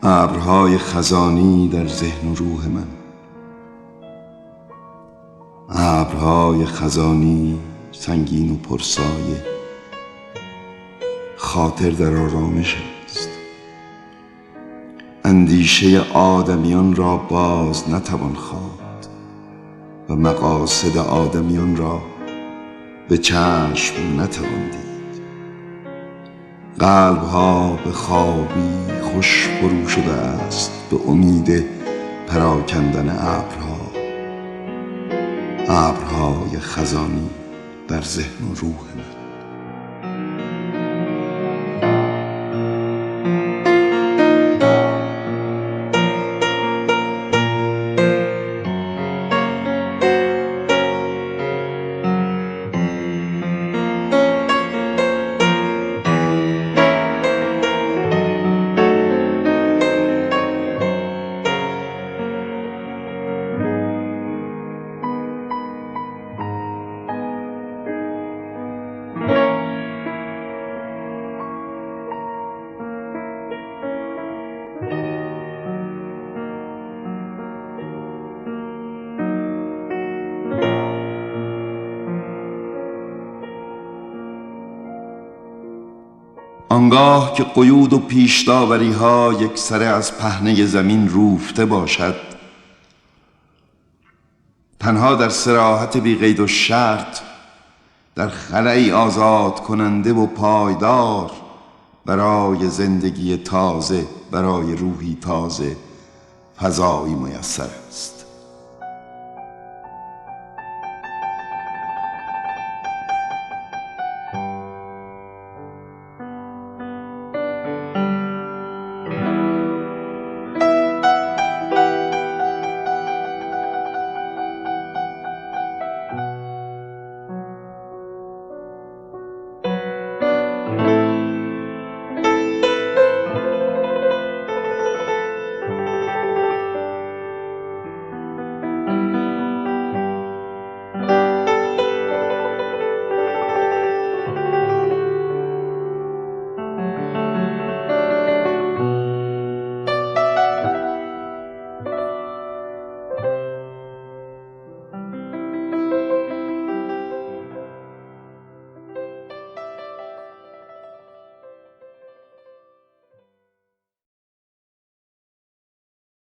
ابرهای خزانی در ذهن و روح من، ابرهای خزانی سنگین و پرسایه، خاطر در آرامش است. اندیشه آدمیان را باز نتوان خواند و مقاصد آدمیان را به چشم نتوان دید. قلبها به خوابی خوش فرو شده است به امید پراکندن ابرها، ابرهای خزانی در ذهن و روح من. آنگاه که قیود و پیشداوری ها یک سره از پهنه زمین روفته باشد، تنها در صراحت بی قید و شرط، در خلایی آزاد کننده و پایدار برای زندگی تازه، برای روحی تازه، فضایی میسر است.